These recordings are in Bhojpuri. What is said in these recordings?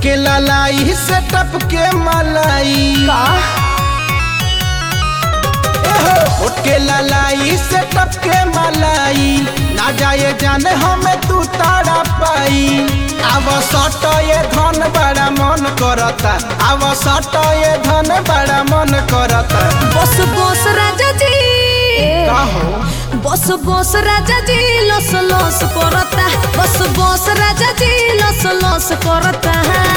के लालाई से टपके मलाई का के लालाई से टपके मलाई ना जाए जाने हमें तू तारा पाई आव सट ये धन बड़ा मन करता आव सट ये धन बड़ा मन करता बस बस राजा जी कहो बस बस राजा जी लस लस करता बस बस राजा जी लस लस करता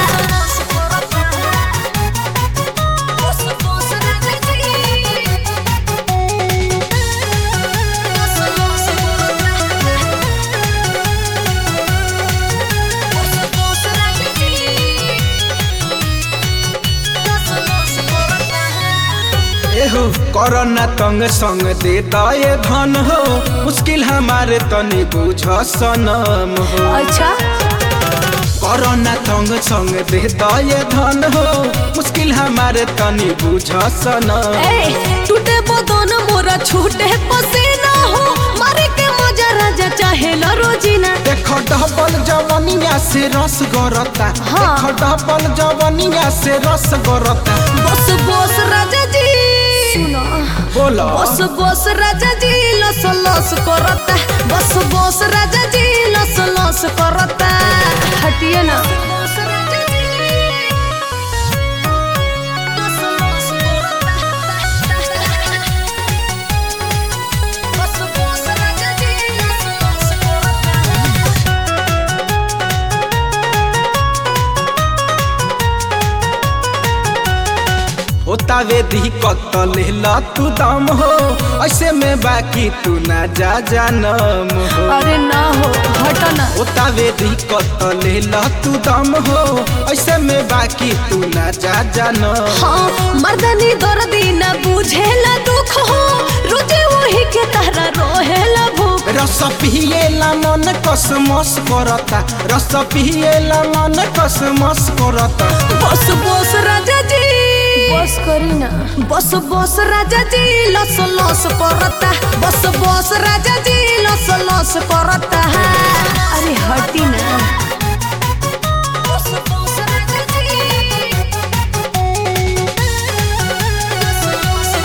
कोरोना तंग संग दे दाए धन हो मुश्किल हमारे तनी बुझ सनम हो अच्छा कोरोना तंग संग दे दाए धन हो मुश्किल हमारे तनी बुझ सनम टूटे बदन मोरा छूटे पसीना हो मारे के मजा राजा चाहे ला रोजीना देखो डबल जवनिया से रस गरता देखो डबल जवनिया से रस गरता बस बस राजा जी बोलो बस बस राजा जी लस लस करता बस बस राजा जी लस लस करता हटिए ना होतावे दिक्कत लेला तू दम हो ऐसे में बाकी तू ना जा जानम हो अरे ना हो हटना होतावे दिक्कत लेला तू दम हो ऐसे में बाकी तू ना जा जानम हाँ मर्दनी दर्दी ना बुझेला दुख हो रुचि वही के तारा रोहेला भूख रस पिएला मन कसमस करता रस पिएला मन कसमस करता बस बस राजा जी बस करी ना बस बस राजा जी लस लस करता बस बस राजा जी लस लस करता अरे हटी ना बस बस राजा जी लस लस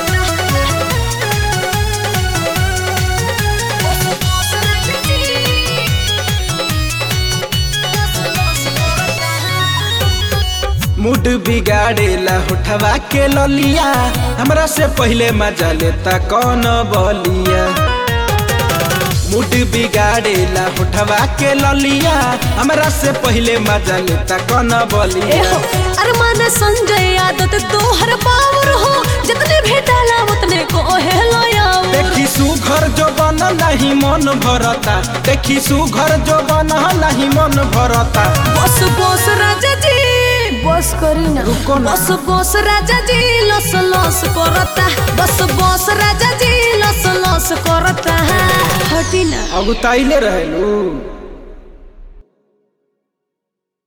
मूड बिगाड़ेला उठवा के ललिया हमरा से पहले मजा लेता कौन बलिया मूड बिगाड़ेला उठवा के ललिया हमरा से पहले मजा लेता कौन बलिया अरमान संजय आदत तोहर पावर हो जितने भेटाला उतने को हेलो देखी सुघर जो बन नहीं मन भरता देखी सुघर जो बन नहीं मन भरता बस बस राजा जी बस करी ना बस बस राजा जी लस लस करता बस बस राजा जी लस लस करता हटी ना अगुताइले रहेलू।